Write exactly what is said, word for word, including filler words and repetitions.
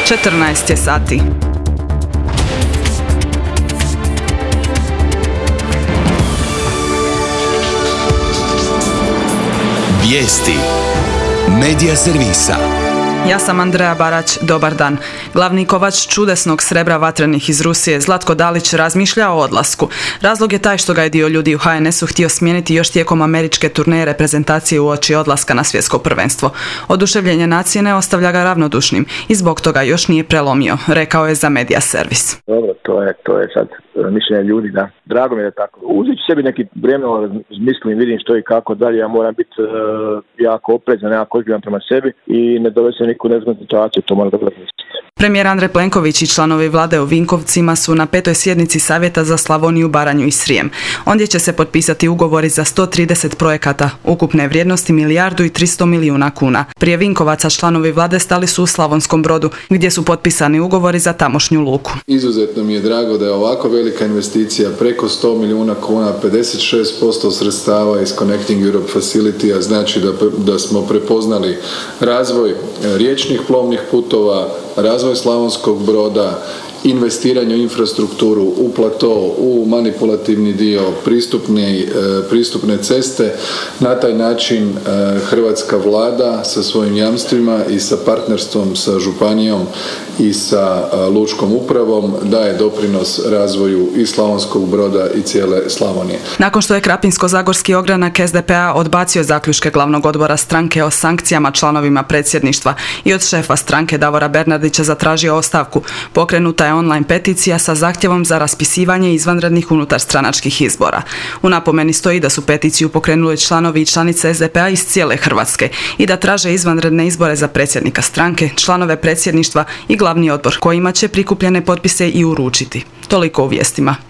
četrnaest je sati. Vijesti Medija servisa. Ja sam Andreja Barać, dobar dan. Glavni kovač čudesnog srebra vatrenih iz Rusije, Zlatko Dalić, razmišlja o odlasku. Razlog je taj što ga je dio ljudi u ha en esu htio smijeniti još tijekom američke turneje reprezentacije uoči odlaska na svjetsko prvenstvo. Oduševljenje nacije ne ostavlja ga ravnodušnim i zbog toga još nije prelomio, rekao je za Medija servis. Dobro, to je, to je sad mišljenje ljudi, da. Drago mi je da tako. Uzet ću sebi neki vrijeme, mislim, vidim što i kako dalje. Ja moram biti uh, jako oprezan, jako ozbiljan prema sebi i ne dovesti se niku nezgodnu situaciju, to moram dobro misliti. Premijer Andrej Plenković i članovi vlade u Vinkovcima su na petoj sjednici Savjeta za Slavoniju, Baranju i Srijem. Ondje će se potpisati ugovori za sto trideset projekata, ukupne vrijednosti milijardu i tristo milijuna kuna. Prije Vinkovaca članovi vlade stali su u Slavonskom Brodu, gdje su potpisani ugovori za tamošnju luku. Izuzetno mi je drago da je ovako velika investicija, preko sto milijuna kuna, pedeset šest posto sredstava iz Connecting Europe Facility-a, znači da, da smo prepoznali razvoj riječnih plovnih putova, razvoj Slavonskog Broda, investiranje u infrastrukturu, u plato, u manipulativni dio, pristupne, pristupne ceste. Na taj način hrvatska vlada sa svojim jamstvima i sa partnerstvom sa županijom i sa lučkom upravom daje doprinos razvoju i Slavonskog Broda i cijele Slavonije. Nakon što je Krapinsko-zagorski ogranak es de pe a odbacio zaključke glavnog odbora stranke o sankcijama članovima predsjedništva i od šefa stranke Davora Bernardića zatražio ostavku, pokrenuta je online peticija sa zahtjevom za raspisivanje izvanrednih unutarstranačkih izbora. U napomeni stoji da su peticiju pokrenuli članovi i članice es de pe a iz cijele Hrvatske i da traže izvanredne izbore za predsjednika stranke, članove predsjedništva i glavni odbor, kojima će prikupljene potpise i uručiti. Toliko u vijestima.